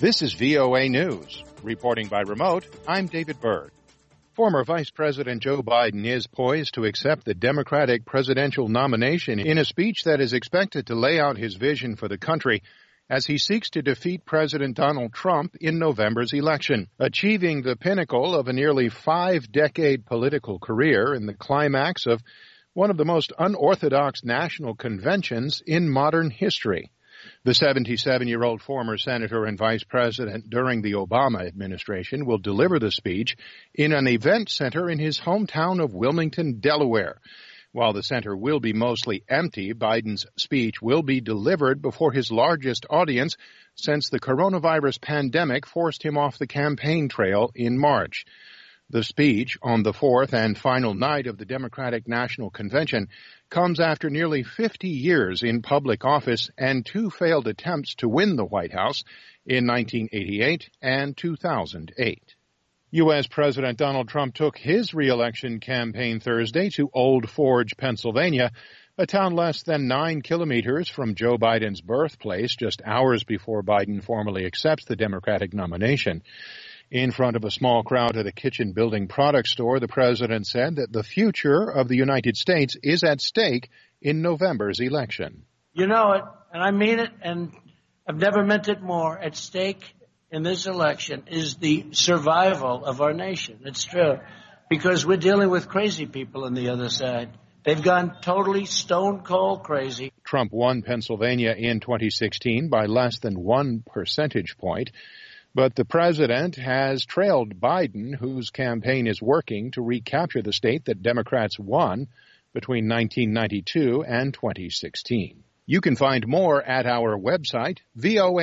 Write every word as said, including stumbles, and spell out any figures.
This is V O A News. Reporting by remote, I'm David Byrd. Former Vice President Joe Biden is poised to accept the Democratic presidential nomination in a speech that is expected to lay out his vision for the country as he seeks to defeat President Donald Trump in November's election, achieving the pinnacle of a nearly five-decade political career in the climax of one of the most unorthodox national conventions in modern history. The seventy-seven-year-old former senator and vice president during the Obama administration will deliver the speech in an event center in his hometown of Wilmington, Delaware. While the center will be mostly empty, Biden's speech will be delivered before his largest audience since the coronavirus pandemic forced him off the campaign trail in March. The speech on the fourth and final night of the Democratic National Convention comes after nearly fifty years in public office and two failed attempts to win the White House in nineteen eighty-eight and two thousand eight. U S. President Donald Trump took his re-election campaign Thursday to Old Forge, Pennsylvania, a town less than nine kilometers from Joe Biden's birthplace, just hours before Biden formally accepts the Democratic nomination. In front of a small crowd at a kitchen building product store, the president said that the future of the United States is at stake in November's election. You know it, and I mean it, and I've never meant it more. At stake in this election is the survival of our nation. It's true, because we're dealing with crazy people on the other side. They've gone totally stone cold crazy. Trump won Pennsylvania in twenty sixteen by less than one percentage point. But the president has trailed Biden, whose campaign is working to recapture the state that Democrats won between nineteen ninety-two and twenty sixteen. You can find more at our website, V O A.